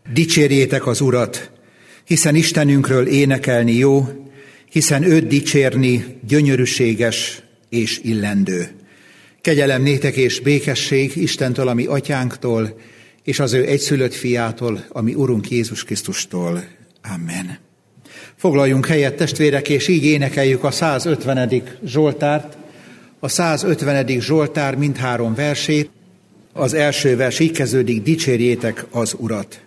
Dicsérjétek az Urat, hiszen Istenünkről énekelni jó, hiszen őt dicsérni gyönyörűséges és illendő. Kegyelem néktek és békesség Istentől, ami atyánktól, és az ő egyszülött fiától, ami Urunk Jézus Krisztustól. Amen. Foglaljunk helyet, testvérek, és így énekeljük a 150. Zsoltárt. A 150. Zsoltár mindhárom versét. Az első vers így kezdődik: dicsérjétek az Urat.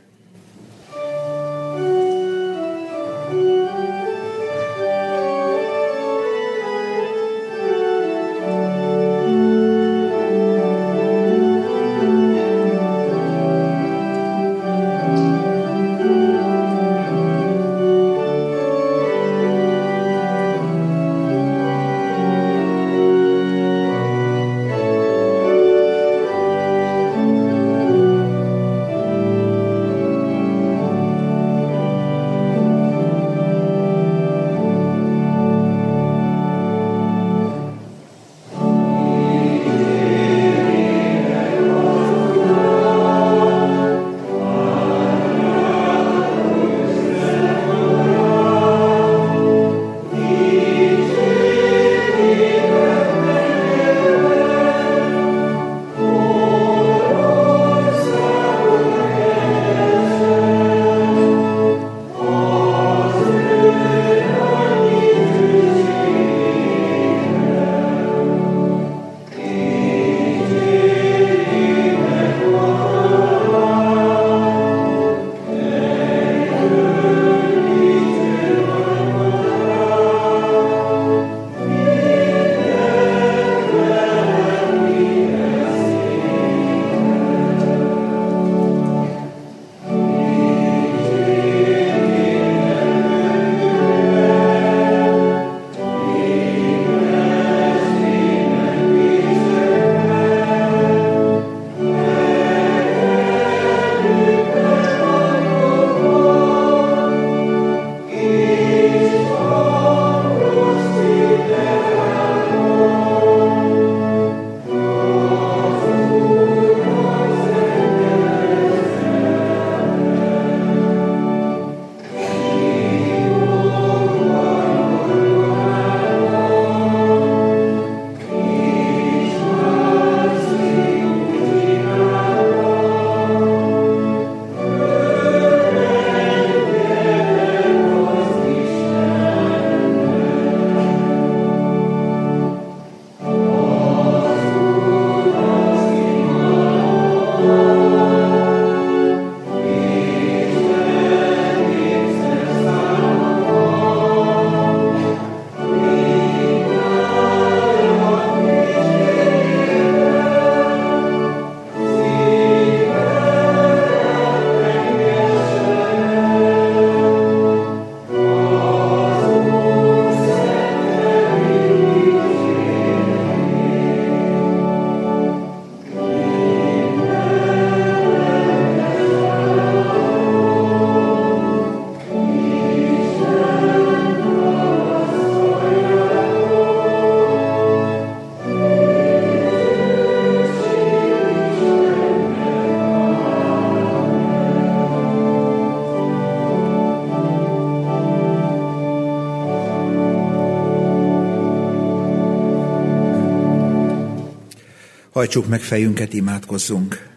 Hajtsuk meg fejünket, imádkozzunk.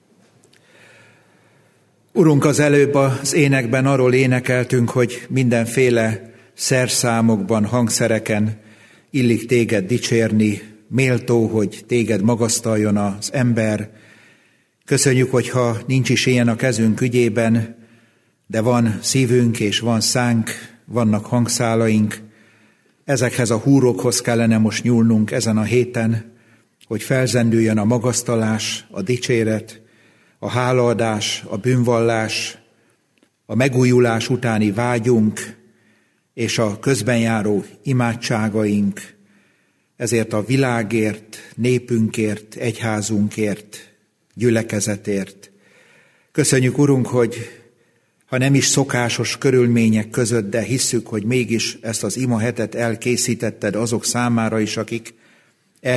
Urunk, az előbb az énekben arról énekeltünk, hogy mindenféle szerszámokban, hangszereken illik téged dicsérni, méltó, hogy téged magasztaljon az ember. Köszönjük, hogyha nincs is ilyen a kezünk ügyében, de van szívünk és van szánk, vannak hangszálaink. Ezekhez a húrokhoz kellene most nyúlnunk ezen a héten, hogy felzendüljön a magasztalás, a dicséret, a hálaadás, a bűnvallás, a megújulás utáni vágyunk és a közben járó imádságaink, ezért a világért, népünkért, egyházunkért, gyülekezetért. Köszönjük, Urunk, hogy ha nem is szokásos körülmények között, de hisszük, hogy mégis ezt az imahetet elkészítetted azok számára is, akik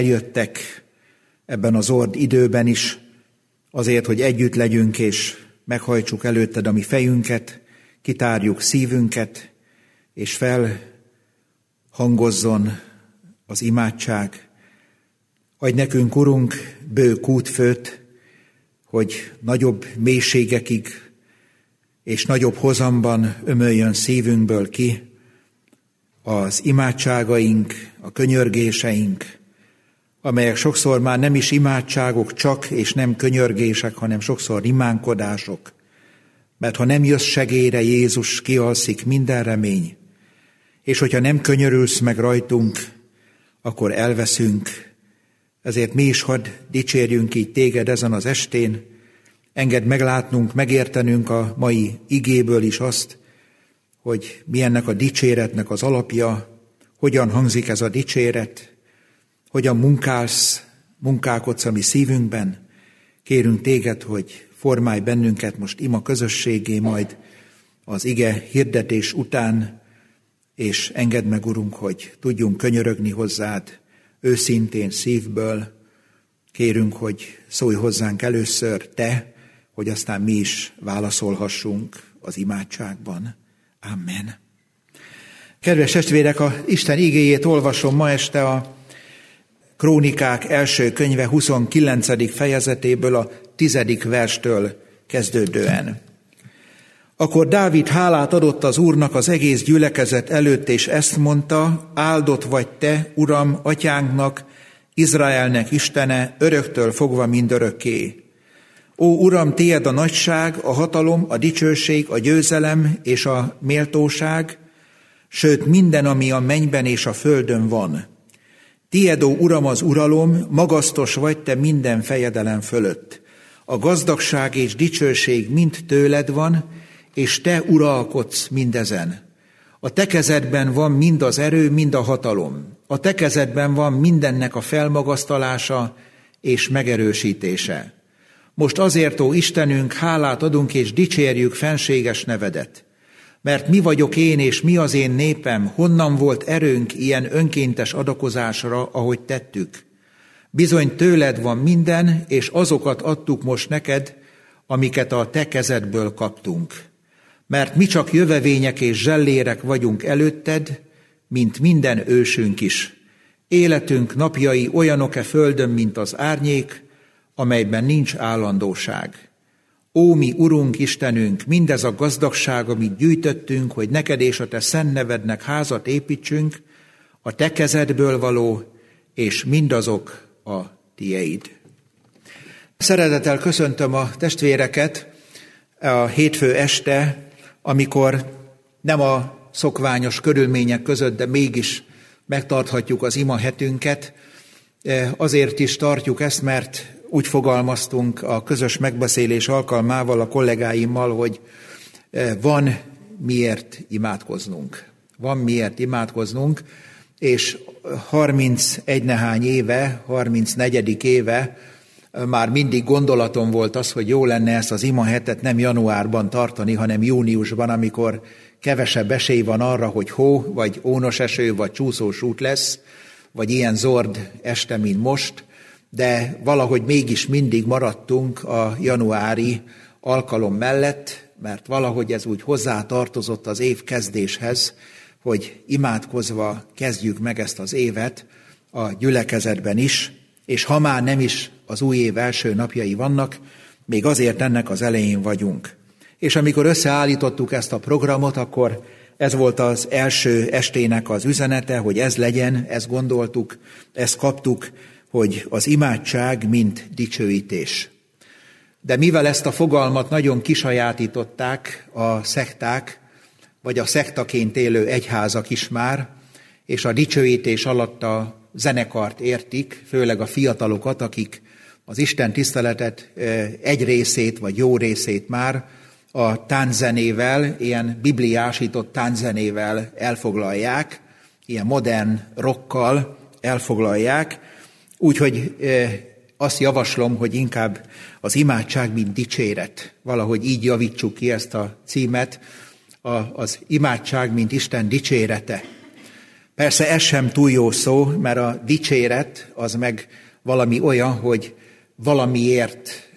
eljöttek ebben az ord időben is, azért, hogy együtt legyünk és meghajtsuk előtted a mi fejünket, kitárjuk szívünket, és felhangozzon az imádság. Adj nekünk, Urunk, bő útfőt, hogy nagyobb mélységekig és nagyobb hozamban ömöljön szívünkből ki az imádságaink, a könyörgéseink, amelyek sokszor már nem is imádságok csak, és nem könyörgések, hanem sokszor rimánkodások. Mert ha nem jössz segélyre, Jézus, kialszik minden remény, és hogyha nem könyörülsz meg rajtunk, akkor elveszünk. Ezért mi is hadd dicsérjünk így téged ezen az estén, engedd meglátnunk, megértenünk a mai igéből is azt, hogy mi ennek a dicséretnek az alapja, hogyan hangzik ez a dicséret, hogyan munkálkodsz a mi szívünkben. Kérünk téged, hogy formálj bennünket most ima közösségé, majd az ige hirdetés után, és engedd meg, Urunk, hogy tudjunk könyörögni hozzád őszintén szívből. Kérünk, hogy szólj hozzánk először te, hogy aztán mi is válaszolhassunk az imádságban. Amen. Kedves testvérek, a Isten igéjét olvasom ma este a Krónikák első könyve 29. fejezetéből, a 10. verstől kezdődően. Akkor Dávid hálát adott az Úrnak az egész gyülekezet előtt, és ezt mondta: áldott vagy te, Uram, atyánknak, Izraelnek Istene, öröktől fogva mindörökké. Ó, Uram, tied a nagyság, a hatalom, a dicsőség, a győzelem és a méltóság, sőt minden, ami a mennyben és a földön van. Tied, ó Uram, az uralom, magasztos vagy te minden fejedelem fölött. A gazdagság és dicsőség mind tőled van, és te uralkodsz mindezen. A te kezedben van mind az erő, mind a hatalom. A te kezedben van mindennek a felmagasztalása és megerősítése. Most azért, ó Istenünk, hálát adunk és dicsérjük fenséges nevedet. Mert mi vagyok én és mi az én népem, honnan volt erőnk ilyen önkéntes adakozásra, ahogy tettük? Bizony tőled van minden, és azokat adtuk most neked, amiket a te kezedből kaptunk. Mert mi csak jövevények és zsellérek vagyunk előtted, mint minden ősünk is. Életünk napjai olyanok-e földön, mint az árnyék, amelyben nincs állandóság. Ó, mi Urunk, Istenünk, mindez a gazdagság, amit gyűjtöttünk, hogy neked és a te szent nevednek házat építsünk, a te kezedből való, és mindazok a tieid. Szeretettel köszöntöm a testvéreket a hétfő este, amikor nem a szokványos körülmények között, de mégis megtarthatjuk az ima hetünket. Azért is tartjuk ezt, mert úgy fogalmaztunk a közös megbeszélés alkalmával a kollégáimmal, hogy van miért imádkoznunk. Van miért imádkoznunk, és 31 nehány éve, 34. éve már mindig gondolatom volt az, hogy jó lenne ezt az imahetet nem januárban tartani, hanem júniusban, amikor kevesebb esély van arra, hogy hó, vagy ónos eső, vagy csúszós út lesz, vagy ilyen zord este, mint most, de valahogy mégis mindig maradtunk a januári alkalom mellett, mert valahogy ez úgy hozzátartozott az év kezdéshez, hogy imádkozva kezdjük meg ezt az évet a gyülekezetben is, és ha már nem is az új év első napjai vannak, még azért ennek az elején vagyunk. És amikor összeállítottuk ezt a programot, akkor ez volt az első estének az üzenete, hogy ez legyen, ezt gondoltuk, ezt kaptuk, hogy az imádság mint dicsőítés. De mivel ezt a fogalmat nagyon kisajátították a szekták, vagy a szektaként élő egyházak is már, és a dicsőítés alatt a zenekart értik, főleg a fiatalokat, akik az Isten tiszteletet egy részét, vagy jó részét már a tánczenével, ilyen bibliásított tánczenével elfoglalják, ilyen modern rockkal elfoglalják, úgyhogy azt javaslom, hogy inkább az imádság, mint dicséret. Valahogy így javítsuk ki ezt a címet, az imádság, mint Isten dicsérete. Persze ez sem túl jó szó, mert a dicséret az meg valami olyan, hogy valamiért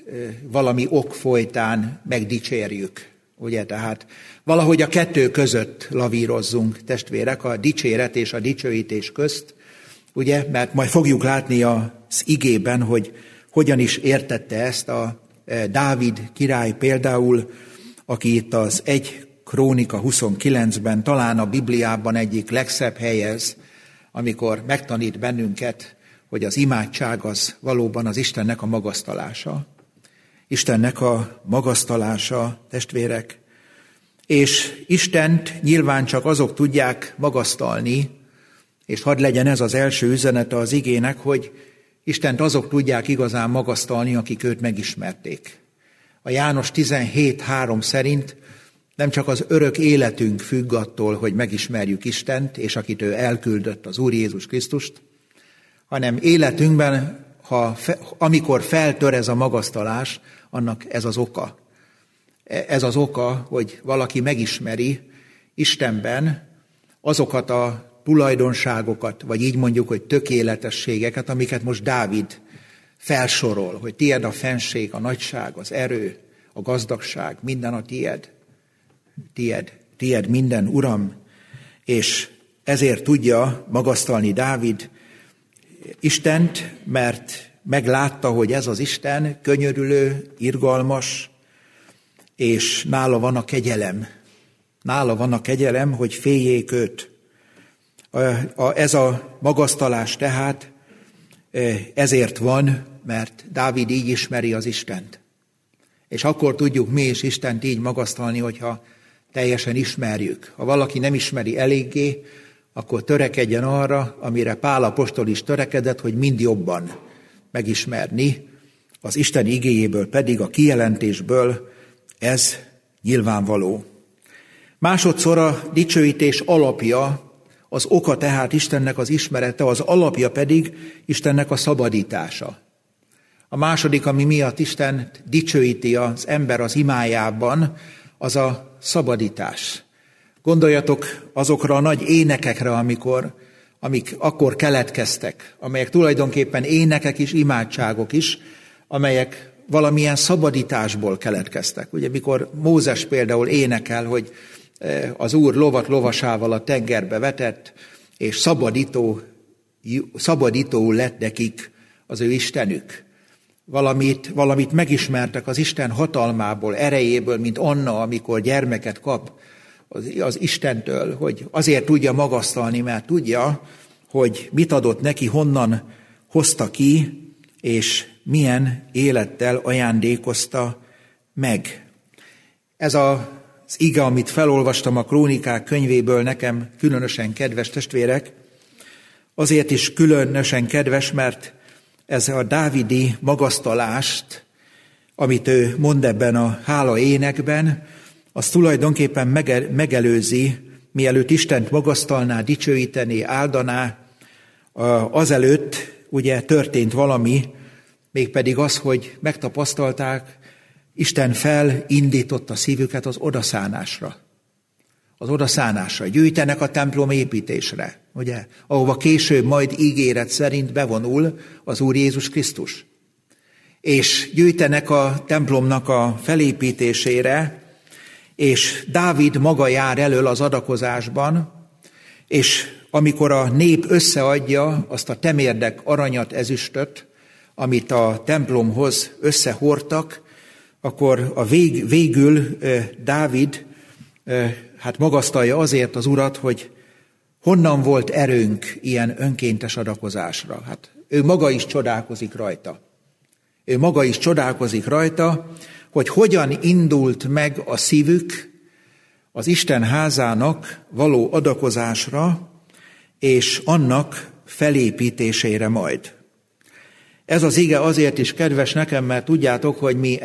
valami ok folytán megdicsérjük. Ugye, tehát valahogy a kettő között lavírozzunk, testvérek, a dicséret és a dicsőítés közt, ugye, mert majd fogjuk látni az igében, hogy hogyan is értette ezt a Dávid király például, aki itt az 1 Krónika 29-ben talán a Bibliában egyik legszebb helyez, amikor megtanít bennünket, hogy az imádság az valóban az Istennek a magasztalása. Istennek a magasztalása, testvérek. És Istent nyilván csak azok tudják magasztalni, és hadd legyen ez az első üzenete az igének, hogy Istent azok tudják igazán magasztalni, akik őt megismerték. A János 17:3 szerint nem csak az örök életünk függ attól, hogy megismerjük Istent, és akit ő elküldött, az Úr Jézus Krisztust, hanem életünkben, amikor feltör ez a magasztalás, annak ez az oka. Ez az oka, hogy valaki megismeri Istenben azokat a tulajdonságokat, vagy így mondjuk, hogy tökéletességeket, amiket most Dávid felsorol, hogy tied a fenség, a nagyság, az erő, a gazdagság, minden a tied. Tied minden, Uram, és ezért tudja magasztalni Dávid Istent, mert meglátta, hogy ez az Isten könyörülő, irgalmas, és nála van a kegyelem. Nála van a kegyelem, hogy féljék őt. Ez a magasztalás tehát ezért van, mert Dávid így ismeri az Istent. És akkor tudjuk mi is Istent így magasztalni, hogyha teljesen ismerjük. Ha valaki nem ismeri eléggé, akkor törekedjen arra, amire Pál apostol is törekedett, hogy mind jobban megismerni. Az Isten igéjéből pedig, a kijelentésből ez nyilvánvaló. Másodszor a dicsőítés alapja, az oka tehát Istennek az ismerete, az alapja pedig Istennek a szabadítása. A második, ami miatt Isten dicsőíti az ember az imájában, az a szabadítás. Gondoljatok azokra a nagy énekekre, amik akkor keletkeztek, amelyek tulajdonképpen énekek is, imádságok is, amelyek valamilyen szabadításból keletkeztek. Ugye mikor Mózes például énekel, hogy az Úr lovat lovasával a tengerbe vetett, és szabadító lett nekik az ő Istenük. Valamit megismertek az Isten hatalmából, erejéből, mint Anna, amikor gyermeket kap az Istentől, hogy azért tudja magasztalni, mert tudja, hogy mit adott neki, honnan hozta ki, és milyen élettel ajándékozta meg. Ez az ige, amit felolvastam a Krónikák könyvéből, nekem különösen kedves, testvérek, azért is különösen kedves, mert ez a dávidi magasztalást, amit ő mond ebben a hála énekben, az tulajdonképpen megelőzi, mielőtt Istent magasztalná, dicsőítené, áldaná, azelőtt ugye történt valami, mégpedig az, hogy megtapasztalták, Isten felindította szívüket az odaszánásra. Az odaszánásra. Gyűjtenek a templom építésre, ugye? Ahova később majd ígéret szerint bevonul az Úr Jézus Krisztus. És gyűjtenek a templomnak a felépítésére, és Dávid maga jár elől az adakozásban, és amikor a nép összeadja azt a temérdek aranyat, ezüstöt, amit a templomhoz összehordtak, akkor végül Dávid magasztalja azért az Urat, hogy honnan volt erőnk ilyen önkéntes adakozásra. Hát ő maga is csodálkozik rajta. Ő maga is csodálkozik rajta, hogy hogyan indult meg a szívük az Isten házának való adakozásra, és annak felépítésére majd. Ez az ige azért is kedves nekem, mert tudjátok, hogy mi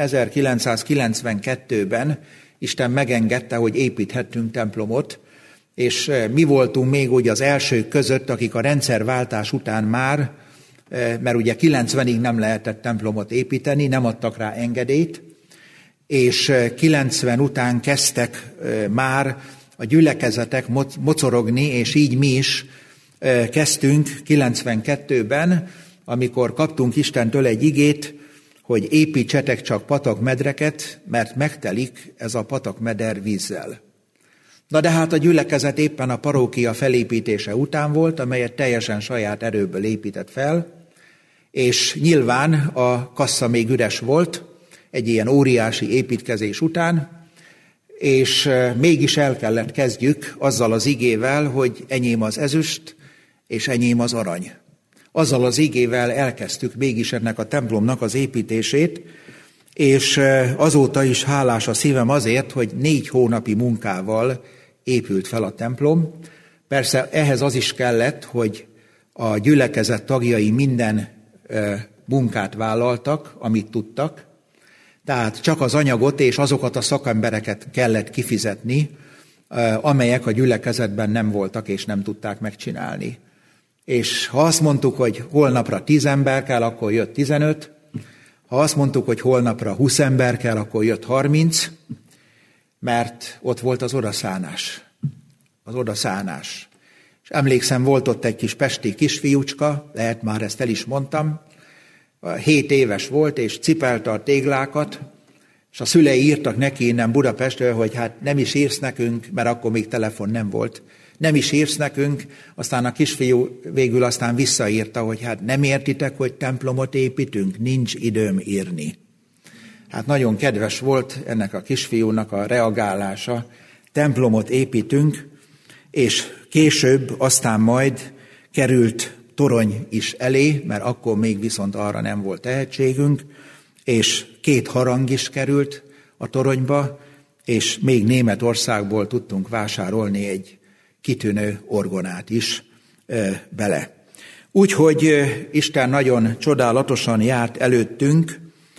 1992-ben Isten megengedte, hogy építhettünk templomot, és mi voltunk még ugye az elsők között, akik a rendszerváltás után már, mert ugye 90-ig nem lehetett templomot építeni, nem adtak rá engedélyt, és 90 után kezdtek már a gyülekezetek mocorogni, és így mi is kezdtünk 92-ben, amikor kaptunk Istentől egy igét, hogy építsetek csak patakmedreket, mert megtelik ez a patakmeder vízzel. Na de hát a gyülekezet éppen a parókia felépítése után volt, amelyet teljesen saját erőből épített fel, és nyilván a kassa még üres volt egy ilyen óriási építkezés után, és mégis el kellett kezdjük azzal az igével, hogy enyém az ezüst, és enyém az arany. Azzal az igével elkezdtük mégis ennek a templomnak az építését, és azóta is hálás a szívem azért, hogy 4 hónapi munkával épült fel a templom. Persze ehhez az is kellett, hogy a gyülekezet tagjai minden munkát vállaltak, amit tudtak, tehát csak az anyagot és azokat a szakembereket kellett kifizetni, amelyek a gyülekezetben nem voltak és nem tudták megcsinálni. És ha azt mondtuk, hogy holnapra 10 ember kell, akkor jött 15, ha azt mondtuk, hogy holnapra 20 ember kell, akkor jött 30, mert ott volt az odaszánás. Az odaszánás. És emlékszem, volt ott egy kis pesti kisfiúcska, lehet már ezt el is mondtam, 7 éves volt, és cipelte a téglákat, és a szülei írtak neki innen Budapestről, hogy hát nem is írsz nekünk, mert akkor még telefon nem volt. Nem is írsz nekünk, aztán a kisfiú végül aztán visszaírta, hogy hát nem értitek, hogy templomot építünk, nincs időm írni. Hát nagyon kedves volt ennek a kisfiúnak a reagálása, templomot építünk, és később aztán majd került torony is elé, mert akkor még viszont arra nem volt tehetségünk, és 2 harang is került a toronyba, és még Németországból tudtunk vásárolni egy kitűnő orgonát is bele. Úgyhogy Isten nagyon csodálatosan járt előttünk,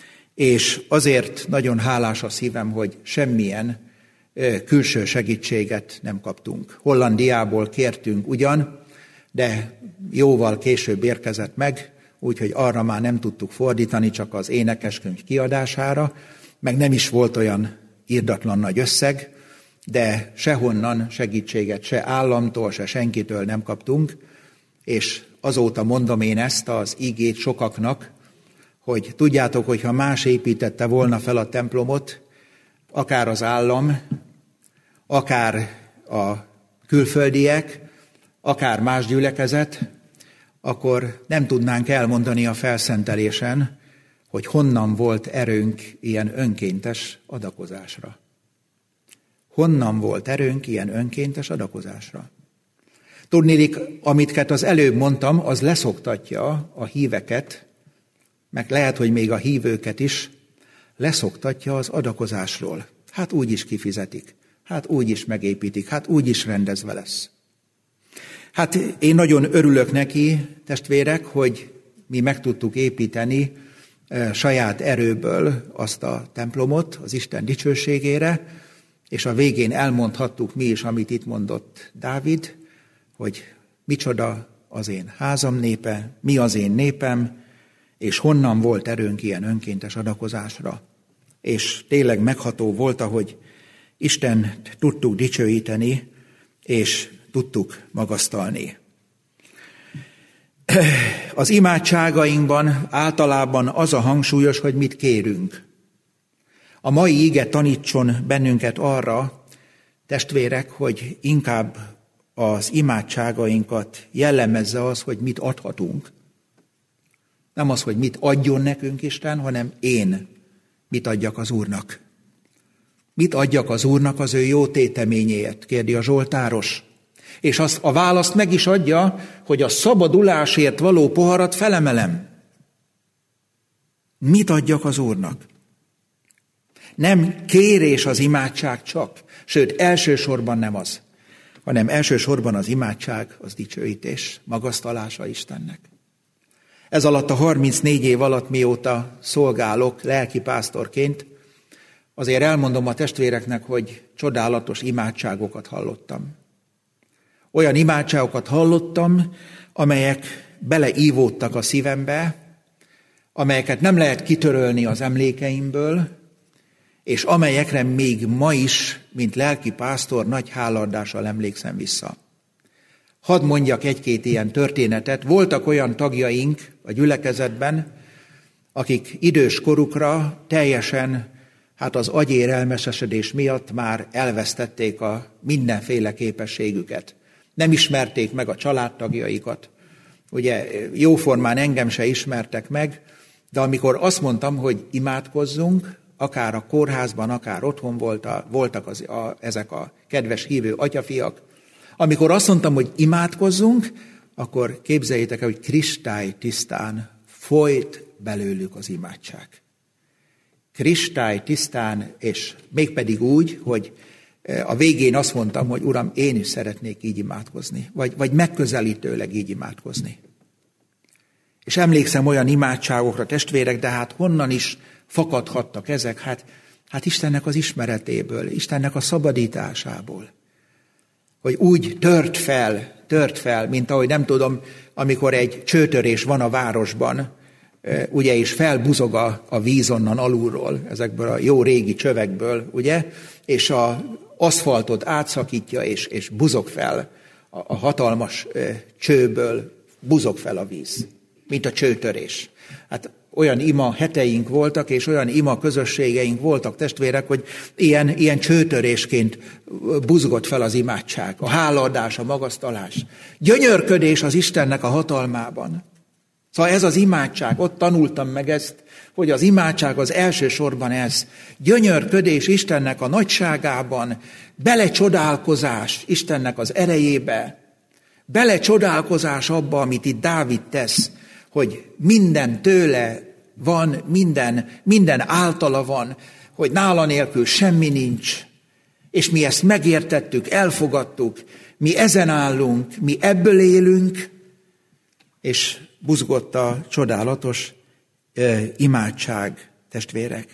és azért nagyon hálás a szívem, hogy semmilyen külső segítséget nem kaptunk. Hollandiából kértünk ugyan, de jóval később érkezett meg, úgyhogy arra már nem tudtuk fordítani, csak az énekeskönyv kiadására, meg nem is volt olyan irdatlan nagy összeg, de sehonnan segítséget se államtól, se senkitől nem kaptunk, és azóta mondom én ezt az igét sokaknak, hogy tudjátok, hogy ha más építette volna fel a templomot, akár az állam, akár a külföldiek, akár más gyülekezet, akkor nem tudnánk elmondani a felszentelésen, hogy honnan volt erőnk ilyen önkéntes adakozásra. Honnan volt erőnk ilyen önkéntes adakozásra? Tudniillik, amit az előbb mondtam, az leszoktatja a híveket, meg lehet, hogy még a hívőket is, leszoktatja az adakozásról. Hát úgy is kifizetik, hát úgy is megépítik, hát úgy is rendezve lesz. Hát én nagyon örülök neki, testvérek, hogy mi meg tudtuk építeni saját erőből azt a templomot az Isten dicsőségére, és a végén elmondhattuk mi is, amit itt mondott Dávid, hogy micsoda az én házam népe, mi az én népem, és honnan volt erőnk ilyen önkéntes adakozásra. És tényleg megható volt, ahogy Istent tudtuk dicsőíteni, és tudtuk magasztalni. Az imádságainkban általában az a hangsúlyos, hogy mit kérünk. A mai ige tanítson bennünket arra, testvérek, hogy inkább az imádságainkat jellemezze az, hogy mit adhatunk. Nem az, hogy mit adjon nekünk Isten, hanem én mit adjak az Úrnak. Mit adjak az Úrnak az ő jó téteményéért, kérdi a zsoltáros. És azt a választ meg is adja, hogy a szabadulásért való poharat felemelem. Mit adjak az Úrnak? Nem kérés az imádság csak, sőt, elsősorban nem az, hanem elsősorban az imádság, az dicsőítés, magasztalása Istennek. Ez alatt a 34 év alatt, mióta szolgálok lelkipásztorként, azért elmondom a testvéreknek, hogy csodálatos imádságokat hallottam. Olyan imádságokat hallottam, amelyek beleívódtak a szívembe, amelyeket nem lehet kitörölni az emlékeimből, és amelyekre még ma is, mint lelkipásztor, nagy hálaadással emlékszem vissza. Hadd mondjak 1-2 ilyen történetet. Voltak olyan tagjaink a gyülekezetben, akik idős korukra teljesen, az agyérelmesesedés miatt már elvesztették a mindenféle képességüket. Nem ismerték meg a családtagjaikat. Ugye jóformán engem se ismertek meg, de amikor azt mondtam, hogy imádkozzunk, akár a kórházban, akár otthon voltak ezek a kedves hívő atyafiak, amikor azt mondtam, hogy imádkozzunk, akkor képzeljétek el, hogy kristálytisztán folyt belőlük az imádság. Kristálytisztán, és mégpedig úgy, hogy a végén azt mondtam, hogy Uram, én is szeretnék így imádkozni, vagy megközelítőleg így imádkozni. És emlékszem olyan imádságokra, testvérek, de honnan is fakadhattak ezek? Hát Istennek az ismeretéből, Istennek a szabadításából. Hogy úgy tört fel, mint ahogy nem tudom, amikor egy csőtörés van a városban, ugye, és felbuzog a víz onnan alulról, ezekből a jó régi csövekből, ugye, és az aszfaltot átszakítja, és buzog fel a hatalmas csőből, buzog fel a víz, mint a csőtörés. Olyan ima heteink voltak, és olyan ima közösségeink voltak, testvérek, hogy ilyen csőtörésként buzgott fel az imádság, a hálaadás, a magasztalás. Gyönyörködés az Istennek a hatalmában. Szóval ez az imádság, ott tanultam meg ezt, hogy az imádság az elsősorban ez. Gyönyörködés Istennek a nagyságában, belecsodálkozás Istennek az erejébe, belecsodálkozás abba, amit itt Dávid tesz, hogy minden tőle van, minden általa van, hogy nála nélkül semmi nincs, és mi ezt megértettük, elfogadtuk, mi ezen állunk, mi ebből élünk, és buzgott a csodálatos imádság, testvérek.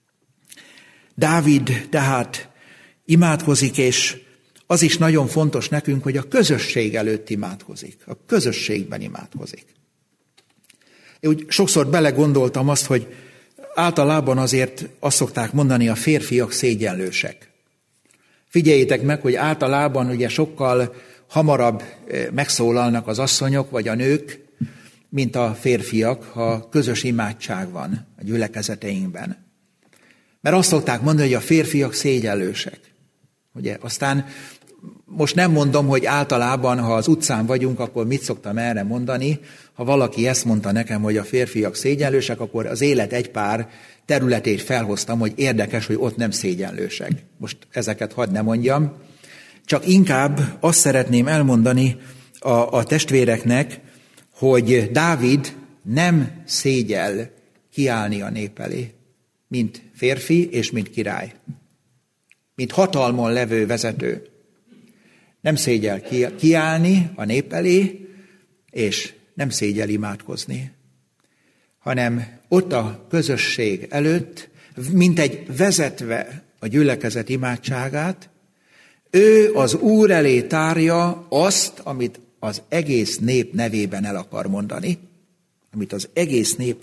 Dávid tehát imádkozik, és az is nagyon fontos nekünk, hogy a közösség előtt imádkozik, a közösségben imádkozik. Én úgy sokszor belegondoltam azt, hogy általában azért azt szokták mondani, a férfiak szégyenlősek. Figyeljétek meg, hogy általában ugye sokkal hamarabb megszólalnak az asszonyok vagy a nők, mint a férfiak, ha közös imádság van a gyülekezeteinkben. Mert azt szokták mondani, hogy a férfiak szégyenlősek. Ugye, aztán most nem mondom, hogy általában, ha az utcán vagyunk, akkor mit szoktam erre mondani. Ha valaki ezt mondta nekem, hogy a férfiak szégyenlősek, akkor az élet egy pár területét felhoztam, hogy érdekes, hogy ott nem szégyenlősek. Most ezeket hadd ne mondjam. Csak inkább azt szeretném elmondani a testvéreknek, hogy Dávid nem szégyel kiállni a nép elé, mint férfi és mint király, mint hatalmon levő vezető. Nem szégyel kiállni a nép elé, és nem szégyel imádkozni, hanem ott a közösség előtt, mint egy vezetve a gyülekezet imádságát, ő az Úr elé tárja azt, amit az egész nép nevében el akar mondani, amit az egész nép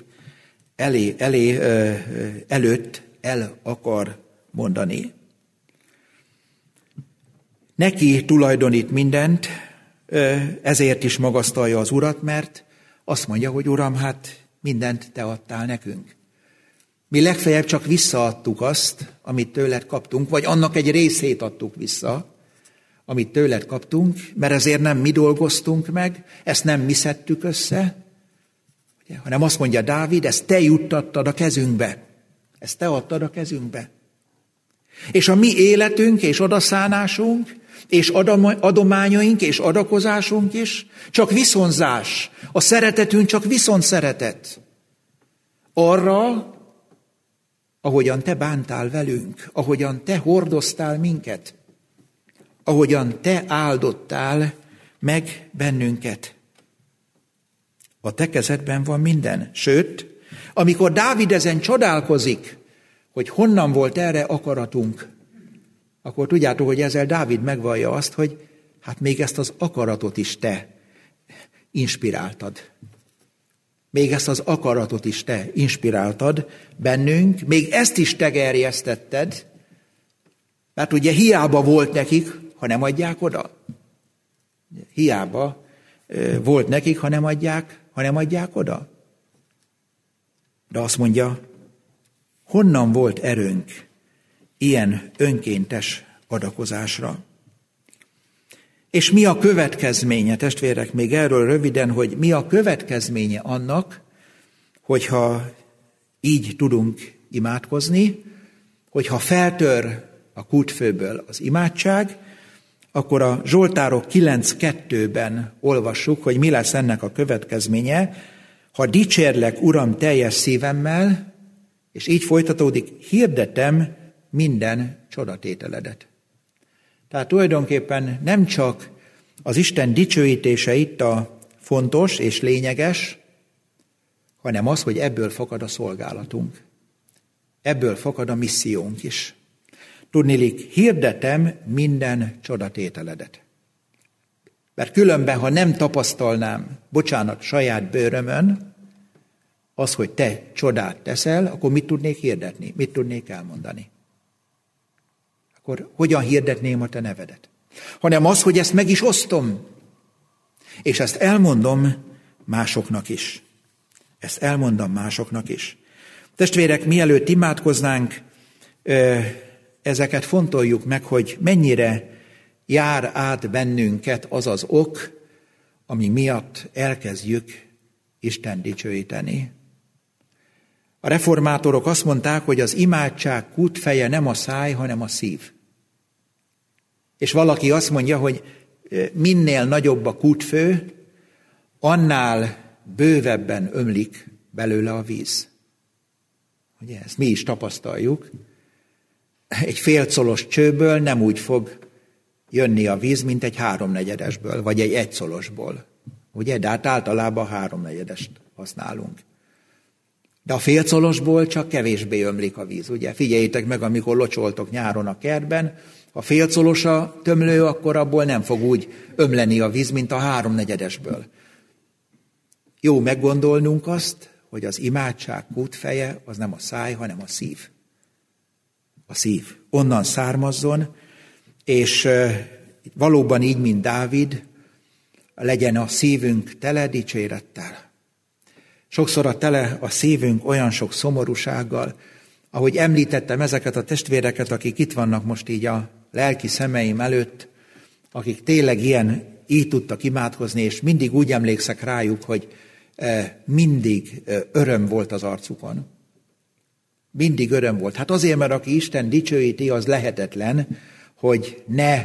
előtt el akar mondani. Neki tulajdonít mindent, ezért is magasztalja az Urat, mert azt mondja, hogy Uram, mindent te adtál nekünk. Mi legfeljebb csak visszaadtuk azt, amit tőled kaptunk, vagy annak egy részét adtuk vissza, amit tőled kaptunk, mert ezért nem mi dolgoztunk meg, ezt nem mi szedtük össze, hanem azt mondja Dávid, ezt te juttattad a kezünkbe. Ezt te adtad a kezünkbe. És a mi életünk és odaszánásunk, és adományaink és adakozásunk is csak viszonzás. A szeretetünk csak viszontszeretet. Arra, ahogyan te bántál velünk, ahogyan te hordoztál minket, ahogyan te áldottál meg bennünket. A te kezedben van minden. Sőt, amikor Dávid ezen csodálkozik, hogy honnan volt erre akaratunk, akkor tudjátok, hogy ezzel Dávid megvallja azt, hogy még ezt az akaratot is te inspiráltad. Még ezt az akaratot is te inspiráltad bennünk, még ezt is te gerjesztetted, mert ugye hiába volt nekik, ha nem adják oda. Hiába volt nekik, ha nem adják oda. De azt mondja, honnan volt erőnk ilyen önkéntes adakozásra? És mi a következménye, testvérek, még erről röviden, hogy mi a következménye annak, hogyha így tudunk imádkozni, hogyha feltör a kútfőből az imádság, akkor a Zsoltárok 9.2-ben olvassuk, hogy mi lesz ennek a következménye, ha dicsérlek, Uram, teljes szívemmel, és így folytatódik, hirdetem minden csodatételedet. Tehát tulajdonképpen nem csak az Isten dicsőítése itt a fontos és lényeges, hanem az, hogy ebből fakad a szolgálatunk. Ebből fakad a missziónk is. Tudniillik, hirdetem minden csodatételedet. Mert különben, ha nem tapasztalnám, saját bőrömön, az, hogy te csodát teszel, akkor mit tudnék hirdetni? Mit tudnék elmondani? Akkor hogyan hirdetném a te nevedet? Hanem az, hogy ezt meg is osztom. És ezt elmondom másoknak is. Ezt elmondom másoknak is. Testvérek, mielőtt imádkoznánk, ezeket fontoljuk meg, hogy mennyire jár át bennünket az az ok, ami miatt elkezdjük Isten dicsőíteni. A reformátorok azt mondták, hogy az imádság kútfeje nem a száj, hanem a szív. És valaki azt mondja, hogy minél nagyobb a kútfő, annál bővebben ömlik belőle a víz. Ugye, ezt mi is tapasztaljuk. Egy félcolos csőből nem úgy fog jönni a víz, mint egy 3/4-esből, vagy egy 1-szolosból. Ugye, de hát általában 3/4-est használunk. De a félcolosból csak kevésbé ömlik a víz, ugye? Figyeljétek meg, amikor locsoltok nyáron a kertben, ha félcolos a tömlő, akkor abból nem fog úgy ömleni a víz, mint a 3/4-esből. Jó meggondolnunk azt, hogy az imádság kútfeje az nem a száj, hanem a szív. A szív. Onnan származzon, és valóban így, mint Dávid, legyen a szívünk tele dicsérettel. Sokszor a szívünk olyan sok szomorúsággal, ahogy említettem ezeket a testvéreket, akik itt vannak most így a lelki szemeim előtt, akik tényleg így tudtak imádkozni, és mindig úgy emlékszek rájuk, hogy mindig öröm volt az arcukon. Mindig öröm volt. Hát azért, mert aki Isten dicsőíti, az lehetetlen, hogy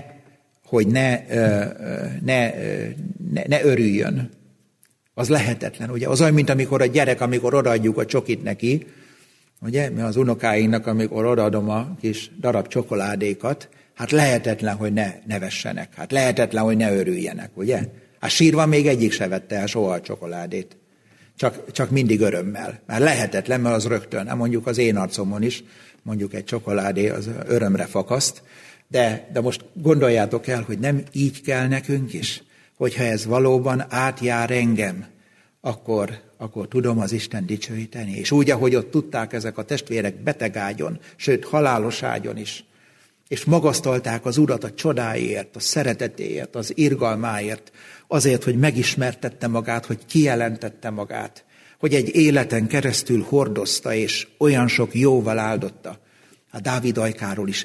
ne örüljön. Az lehetetlen, ugye? Az olyan, mint amikor a gyerek, amikor odaadjuk a csokit neki, ugye? Mi az unokáinknak, amikor odaadom a kis darab csokoládékat, hát lehetetlen, hogy ne nevessenek. Hát lehetetlen, hogy ne örüljenek, ugye? Hát sírva még egyik se vette el soha a csokoládét. Csak mindig örömmel. Mert lehetetlen, mert az rögtön, mondjuk az én arcomon is, mondjuk egy csokoládé az örömre fakaszt, de most gondoljátok el, hogy nem így kell nekünk is, hogyha ez valóban átjár engem, akkor tudom az Isten dicsőíteni. És úgy, ahogy ott tudták ezek a testvérek betegágyon, sőt halálos ágyon is, és magasztalták az Urat a csodáért, a szeretetéért, az irgalmáért, azért, hogy megismertette magát, hogy kijelentette magát, hogy egy életen keresztül hordozta, és olyan sok jóval áldotta. A Dávid ajkáról is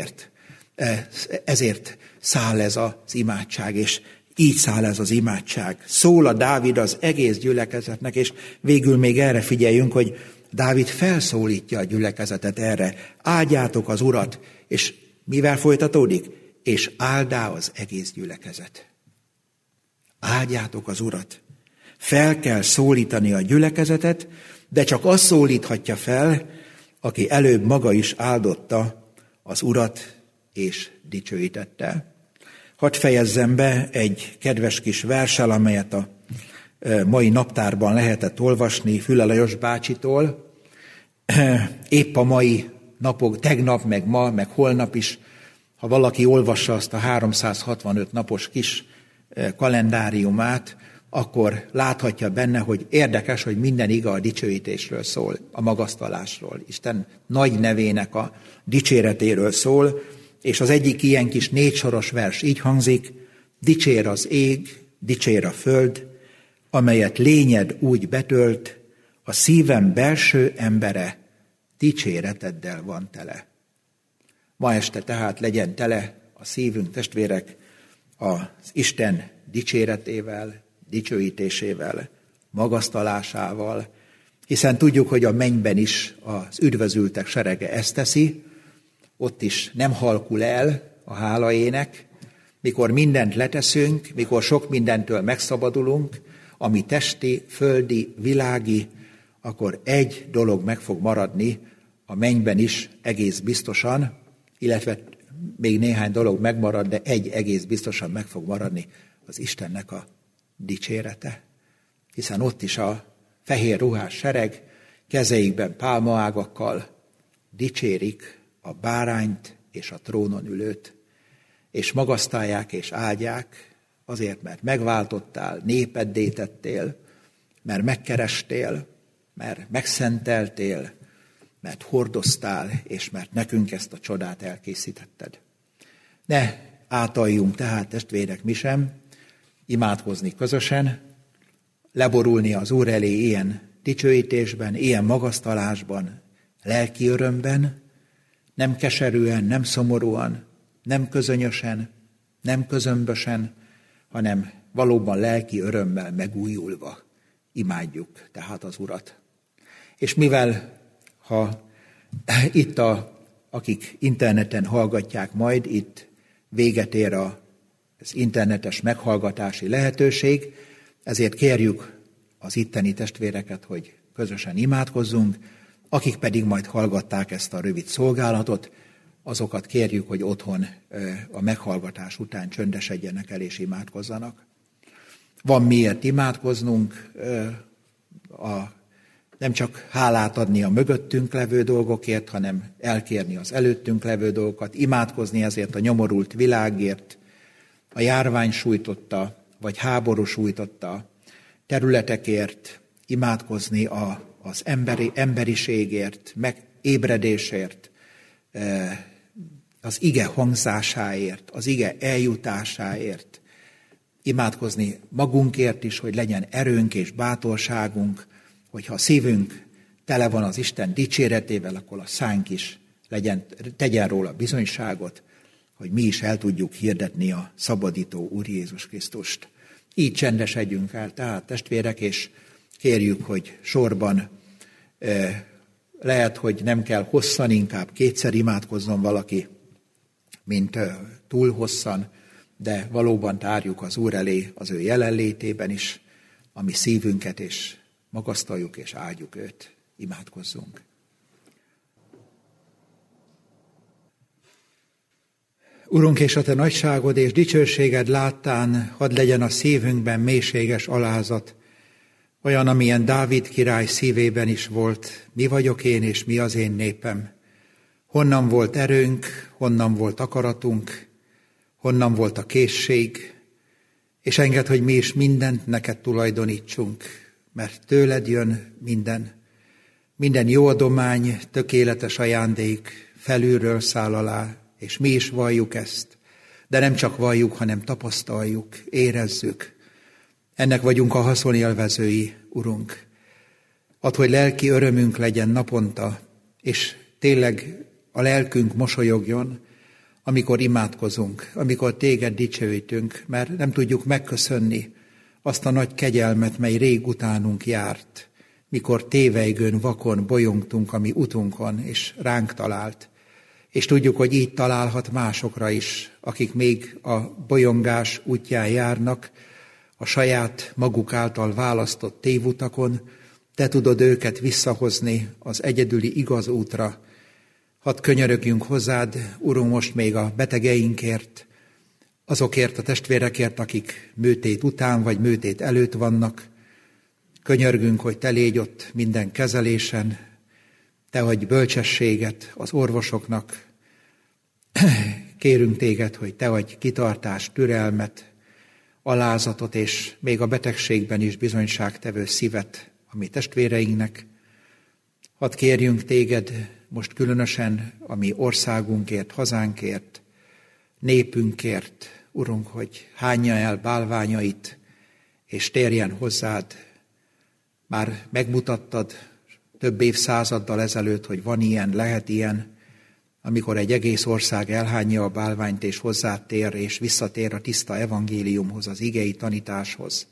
ezért száll ez az imádság, és így száll ez az imádság. Szól a Dávid az egész gyülekezetnek, és végül még erre figyeljünk, hogy Dávid felszólítja a gyülekezetet erre. Áldjátok az Urat, és mivel folytatódik? És áldá az egész gyülekezet. Áldjátok az Urat. Fel kell szólítani a gyülekezetet, de csak az szólíthatja fel, aki előbb maga is áldotta az Urat és dicsőítette. Hadd fejezzem be egy kedves kis verssel, amelyet a mai naptárban lehetett olvasni Füle Lajos bácsitól. Épp a mai napok, tegnap, meg ma, meg holnap is, ha valaki olvassa azt a 365 napos kis kalendáriumát, akkor láthatja benne, hogy érdekes, hogy minden ige a dicsőítésről szól, a magasztalásról, Isten nagy nevének a dicséretéről szól, és az egyik ilyen kis 4 soros vers így hangzik: dicsér az ég, dicsér a föld, amelyet lényed úgy betölt, a szívem belső embere dicséreteddel van tele. Ma este tehát legyen tele a szívünk, testvérek, az Isten dicséretével, dicsőítésével, magasztalásával, hiszen tudjuk, hogy a mennyben is az üdvözültek serege ezt teszi, ott is nem halkul el a hálaének, mikor mindent leteszünk, mikor sok mindentől megszabadulunk, ami testi, földi, világi, akkor egy dolog meg fog maradni a mennyben is egész biztosan, illetve még néhány dolog megmarad, de egy egész biztosan meg fog maradni, az Istennek a dicsérete. Hiszen ott is a fehér ruhás sereg kezeikben pálmaágakkal dicsérik a bárányt és a trónon ülőt, és magasztalják és áldják azért, mert megváltottál, népeddé tettél, mert megkerestél, mert megszenteltél, mert hordoztál, és mert nekünk ezt a csodát elkészítetted. Ne átaljunk tehát, testvérek, mi sem, imádkozni közösen, leborulni az Úr elé ilyen dicsőítésben, ilyen magasztalásban, lelki örömben, nem keserűen, nem szomorúan, nem közönyösen, nem közömbösen, hanem valóban lelki örömmel megújulva imádjuk tehát az Urat. És mivel, ha itt akik interneten hallgatják majd, itt véget ér az internetes meghallgatási lehetőség, ezért kérjük az itteni testvéreket, hogy közösen imádkozzunk, akik pedig majd hallgatták ezt a rövid szolgálatot, azokat kérjük, hogy otthon a meghallgatás után csöndesedjenek el és imádkozzanak. Van miért imádkoznunk, nem csak hálát adni a mögöttünk levő dolgokért, hanem elkérni az előttünk levő dolgokat, imádkozni ezért a nyomorult világért, a járvány sújtotta, vagy háború sújtotta területekért, imádkozni az emberiségért, megébredésért, az ige hangzásáért, az ige eljutásáért, imádkozni magunkért is, hogy legyen erőnk és bátorságunk, hogyha a szívünk tele van az Isten dicséretével, akkor a szánk is tegyen róla bizonyságot, hogy mi is el tudjuk hirdetni a szabadító Úr Jézus Krisztust. Így csendesedjünk el, tehát testvérek, és kérjük, hogy sorban lehet, hogy nem kell hosszan, inkább kétszer imádkozzon valaki, mint túl hosszan, de valóban tárjuk az Úr elé az ő jelenlétében is, a mi szívünket, és magasztaljuk és áldjuk őt. Imádkozzunk. Urunk, és a te nagyságod és dicsőséged láttán hadd legyen a szívünkben mélységes alázat, olyan, amilyen Dávid király szívében is volt. Mi vagyok én, és mi az én népem? Honnan volt erőnk, honnan volt akaratunk, honnan volt a készség, és engedd, hogy mi is mindent neked tulajdonítsunk, mert tőled jön minden. Minden jó adomány, tökéletes ajándék felülről száll alá, és mi is valljuk ezt. De nem csak valljuk, hanem tapasztaljuk, érezzük. Ennek vagyunk a haszonélvezői, Urunk. Add, hogy lelki örömünk legyen naponta, és tényleg a lelkünk mosolyogjon, amikor imádkozunk, amikor téged dicsőítünk, mert nem tudjuk megköszönni azt a nagy kegyelmet, mely rég utánunk járt, mikor tévejgőn, vakon bolyongtunk a mi utunkon, és ránk talált. És tudjuk, hogy így találhat másokra is, akik még a bolyongás útján járnak, a saját maguk által választott tévutakon, te tudod őket visszahozni az egyedüli igaz útra. Hadd könyörögjünk hozzád, Urunk, most még a betegeinkért, azokért a testvérekért, akik műtét után vagy műtét előtt vannak. Könyörgünk, hogy te légy ott minden kezelésen, te adj bölcsességet az orvosoknak. Kérünk téged, hogy te adj kitartást, türelmet, alázatot, és még a betegségben is bizonyságtevő szívet a mi testvéreinknek. Hadd kérjünk téged most különösen a mi országunkért, hazánkért, népünkért, Urunk, hogy hányja el bálványait, és térjen hozzád. Már megmutattad több évszázaddal ezelőtt, hogy van ilyen, lehet ilyen, amikor egy egész ország elhányja a bálványt és hozzátér, és visszatér a tiszta evangéliumhoz, az igei tanításhoz.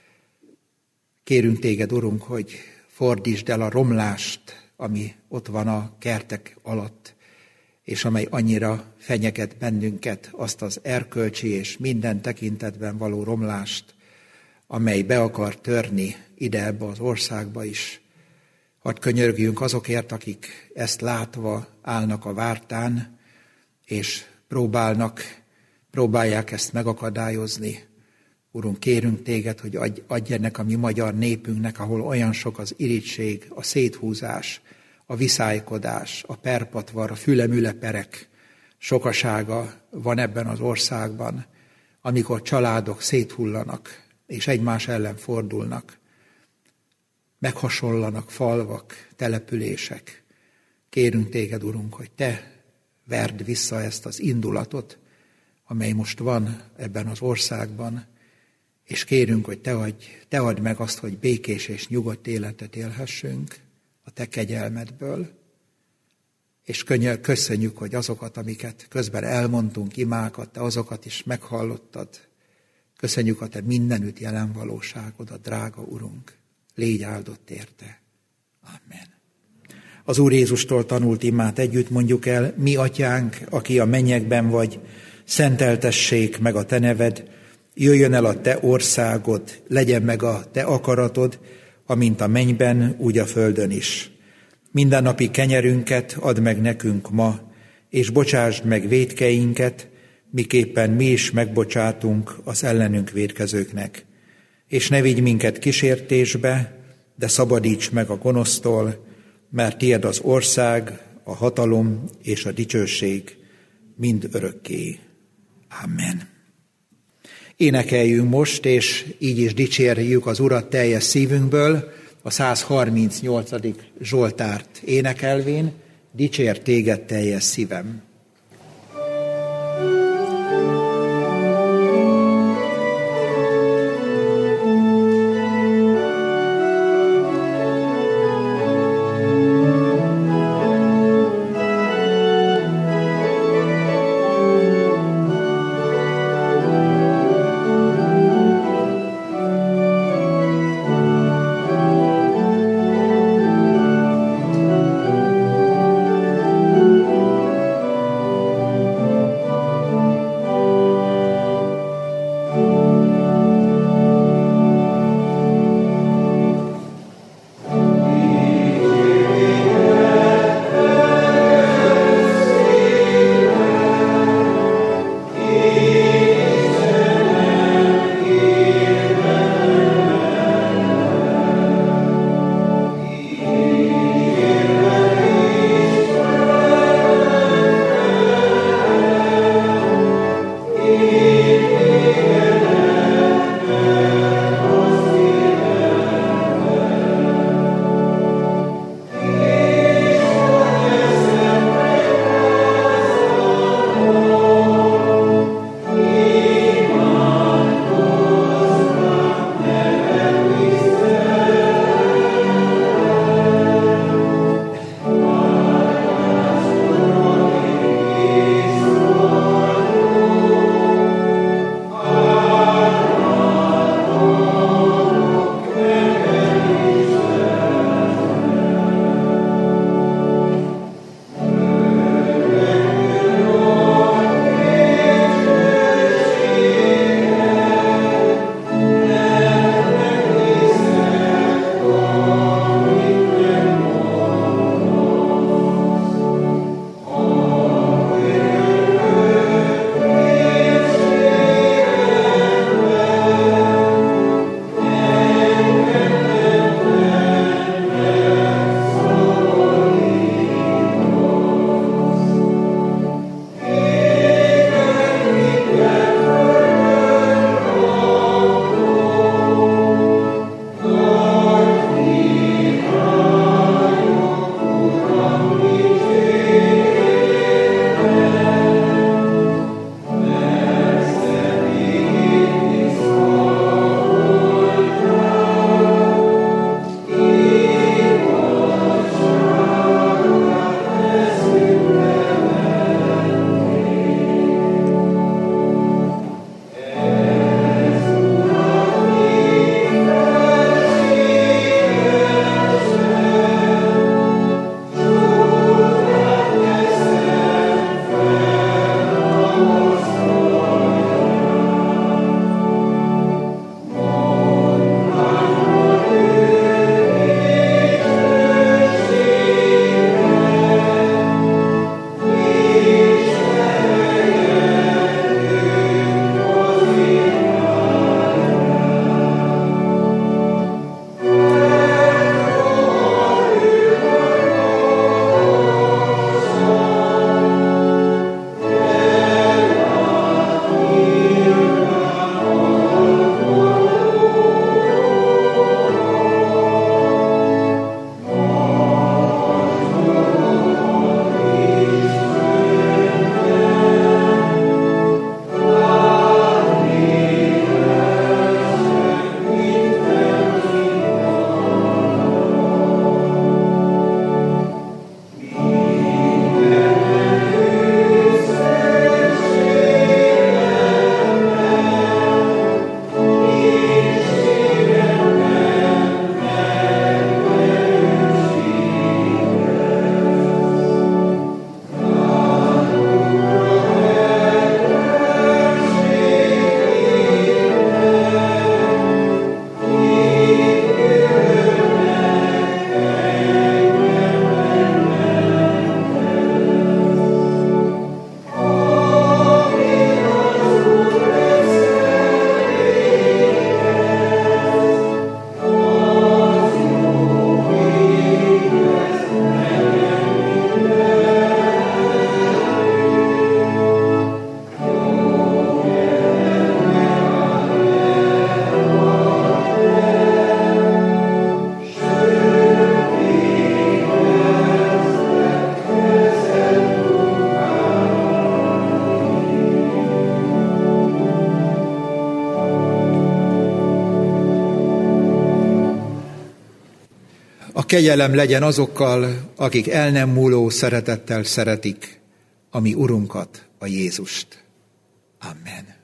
Kérünk téged, Urunk, hogy fordítsd el a romlást, ami ott van a kertek alatt, és amely annyira fenyeget bennünket, azt az erkölcsi és minden tekintetben való romlást, amely be akar törni ide ebbe az országba is. Hadd könyörgjünk azokért, akik ezt látva állnak a vártán, és próbálják ezt megakadályozni. Urunk, kérünk téged, hogy adj ennek a mi magyar népünknek, ahol olyan sok az irigység, a széthúzás, a viszálykodás, a perpatvar, a fülemüle perek sokasága van ebben az országban, amikor családok széthullanak, és egymás ellen fordulnak, meghasonlanak falvak, települések. Kérünk téged, Urunk, hogy te verd vissza ezt az indulatot, amely most van ebben az országban, és kérünk, hogy te add meg azt, hogy békés és nyugodt életet élhessünk a te kegyelmedből, és köszönjük, hogy azokat, amiket közben elmondtunk, imákat, te azokat is meghallottad. Köszönjük a te mindenütt jelen valóságodat, drága Urunk. Légy áldott érte. Amen. Az Úr Jézustól tanult imát együtt mondjuk el: mi atyánk, aki a mennyekben vagy, szenteltessék meg a te neved, jöjjön el a te országod, legyen meg a te akaratod, amint a mennyben, úgy a földön is. Mindennapi kenyerünket add meg nekünk ma, és bocsásd meg vétkeinket, miképpen mi is megbocsátunk az ellenünk vétkezőknek. És ne vigy minket kísértésbe, de szabadíts meg a gonosztól, mert tied az ország, a hatalom és a dicsőség mind örökké. Amen. Énekeljünk most, és így is dicsérjük az Urat teljes szívünkből, a 138. Zsoltárt énekelvén: dicsér téged teljes szívem. kegyelem legyen azokkal, akik el nem múló szeretettel szeretik a mi Urunkat, a Jézust. Amen.